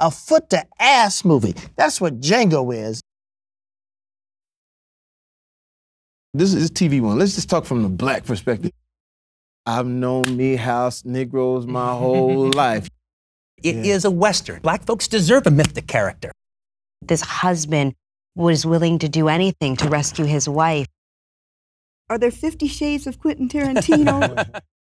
A foot to ass movie. That's what Django is. This is TV one. Let's just talk from the black perspective. I've known me house Negroes my whole life. It is a Western. Black folks deserve a mythic character. This husband was willing to do anything to rescue his wife. Are there 50 Shades of Quentin Tarantino?